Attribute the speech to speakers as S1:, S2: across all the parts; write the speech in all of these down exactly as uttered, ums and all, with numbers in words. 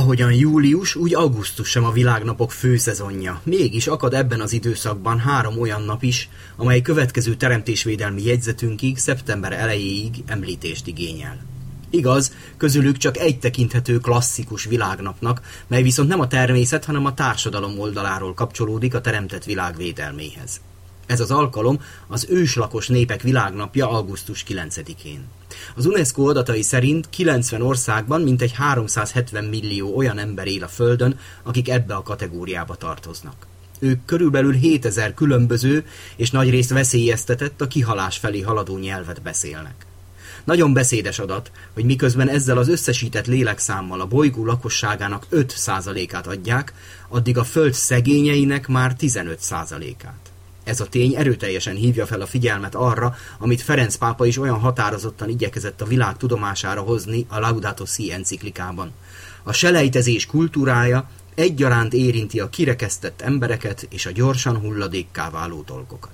S1: Ahogyan július, úgy augusztus sem a világnapok főszezonja. Mégis akad ebben az időszakban három olyan nap is, amely következő teremtésvédelmi jegyzetünkig, szeptember elejéig említést igényel. Igaz, közülük csak egy tekinthető klasszikus világnapnak, mely viszont nem a természet, hanem a társadalom oldaláról kapcsolódik a teremtett világ védelméhez. Ez az alkalom az őslakos népek világnapja augusztus kilencedikén. Az UNESCO adatai szerint kilencven országban mintegy háromszázhetven millió olyan ember él a Földön, akik ebbe a kategóriába tartoznak. Ők körülbelül hétezer különböző és nagyrészt veszélyeztetett, a kihalás felé haladó nyelvet beszélnek. Nagyon beszédes adat, hogy miközben ezzel az összesített lélekszámmal a bolygó lakosságának öt százalékát adják, addig a Föld szegényeinek már tizenöt százalékát. Ez a tény erőteljesen hívja fel a figyelmet arra, amit Ferenc pápa is olyan határozottan igyekezett a világ tudomására hozni a Laudato Si enciklikában. A selejtezés kultúrája egyaránt érinti a kirekesztett embereket és a gyorsan hulladékká váló dolgokat.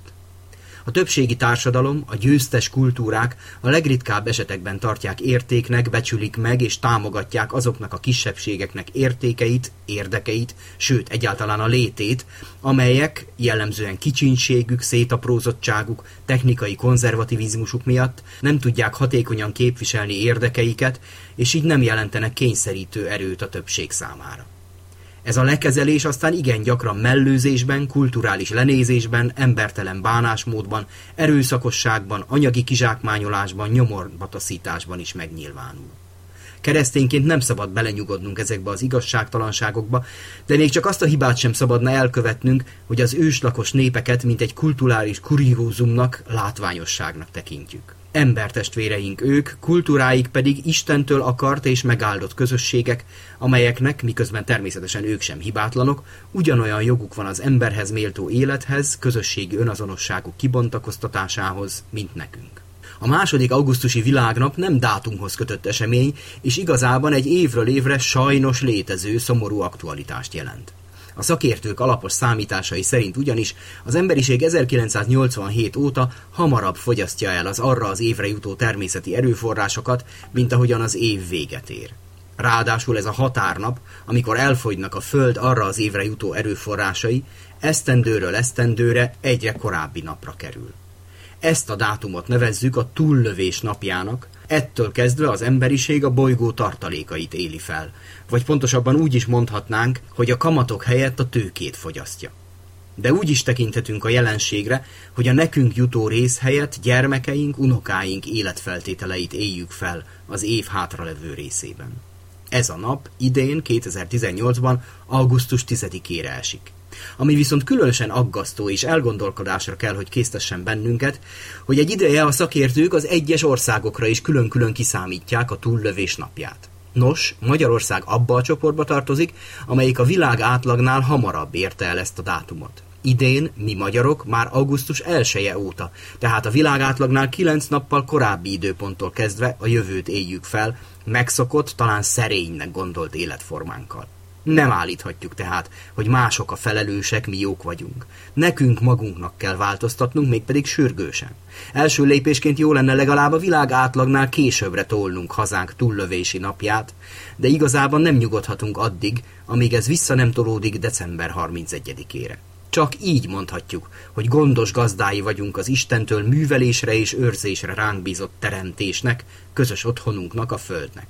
S1: A többségi társadalom, a győztes kultúrák a legritkább esetekben tartják értéknek, becsülik meg és támogatják azoknak a kisebbségeknek értékeit, érdekeit, sőt egyáltalán a létét, amelyek jellemzően kicsinségük, szétaprózottságuk, technikai konzervativizmusuk miatt nem tudják hatékonyan képviselni érdekeiket, és így nem jelentenek kényszerítő erőt a többség számára. Ez a lekezelés aztán igen gyakran mellőzésben, kulturális lenézésben, embertelen bánásmódban, erőszakosságban, anyagi kizsákmányolásban, nyomorbataszításban is megnyilvánul. Keresztényként nem szabad belenyugodnunk ezekbe az igazságtalanságokba, de még csak azt a hibát sem szabadna elkövetnünk, hogy az őslakos népeket mint egy kulturális kuriózumnak, látványosságnak tekintjük. Embertestvéreink ők, kultúráik pedig Istentől akart és megáldott közösségek, amelyeknek, miközben természetesen ők sem hibátlanok, ugyanolyan joguk van az emberhez méltó élethez, közösségi önazonosságuk kibontakoztatásához, mint nekünk. A második augusztusi világnap nem dátumhoz kötött esemény, és igazában egy évről évre sajnos létező, szomorú aktualitást jelent. A szakértők alapos számításai szerint ugyanis az emberiség ezerkilencszáznyolcvanhét óta hamarabb fogyasztja el az arra az évre jutó természeti erőforrásokat, mint ahogyan az év véget ér. Ráadásul ez a határnap, amikor elfogynak a Föld arra az évre jutó erőforrásai, esztendőről esztendőre egyre korábbi napra kerül. Ezt a dátumot nevezzük a túllövés napjának, ettől kezdve az emberiség a bolygó tartalékait éli fel, vagy pontosabban úgy is mondhatnánk, hogy a kamatok helyett a tőkét fogyasztja. De úgy is tekinthetünk a jelenségre, hogy a nekünk jutó rész helyett gyermekeink, unokáink életfeltételeit éljük fel az év hátralevő részében. Ez a nap idén, kétezer-tizennyolcban augusztus tizedikére esik. Ami viszont különösen aggasztó és elgondolkodásra kell, hogy késztessen bennünket, hogy egy ideje a szakértők az egyes országokra is külön-külön kiszámítják a túllövés napját. Nos, Magyarország abba a csoportba tartozik, amelyik a világ átlagnál hamarabb érte el ezt a dátumot. Idén mi magyarok már augusztus elseje óta, tehát a világ átlagnál kilenc nappal korábbi időponttól kezdve a jövőt éljük fel, megszokott, talán szerénynek gondolt életformánkkal. Nem állíthatjuk tehát, hogy mások a felelősek, mi jók vagyunk. Nekünk magunknak kell változtatnunk, mégpedig sürgősen. Első lépésként jó lenne legalább a világ átlagnál későbbre tolnunk hazánk túllövési napját, de igazában nem nyugodhatunk addig, amíg ez vissza nem tolódik december harmincegyedikére. Csak így mondhatjuk, hogy gondos gazdái vagyunk az Istentől művelésre és őrzésre ránk bízott teremtésnek, közös otthonunknak, a Földnek.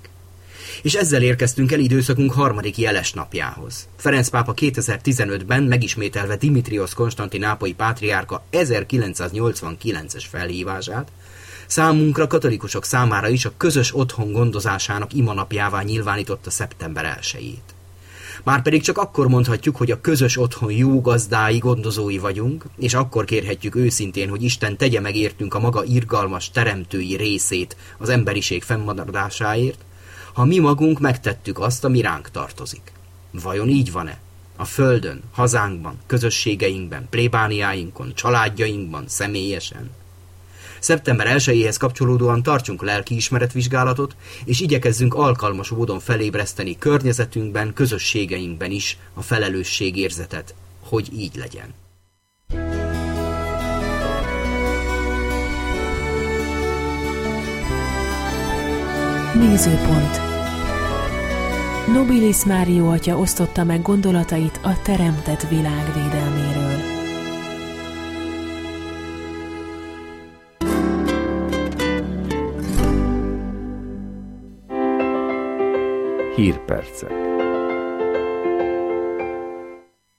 S1: És ezzel érkeztünk el időszakunk harmadik jeles napjához. Ferenc pápa kétezer-tizenötben megismételve Dimitriosz konstantinápolyi pátriárka ezerkilencszáznyolcvankilences felhívását, számunkra katolikusok számára is a közös otthon gondozásának imanapjává nyilvánította szeptember elsejét. Márpedig csak akkor mondhatjuk, hogy a közös otthon jó gazdái, gondozói vagyunk, és akkor kérhetjük őszintén, hogy Isten tegye meg értünk a maga irgalmas teremtői részét az emberiség fennmaradásáért, ha mi magunk megtettük azt, ami ránk tartozik. Vajon így van-e? A Földön, hazánkban, közösségeinkben, plébániáinkon, családjainkban, személyesen? Szeptember elsejéhez kapcsolódóan tartsunk lelkiismeretvizsgálatot, és igyekezzünk alkalmas módon felébreszteni környezetünkben, közösségeinkben is a felelősségérzetet, hogy így legyen.
S2: Nézőpont. Nobilis Mário atya osztotta meg gondolatait a teremtett világ védelméről.
S3: Hírpercek.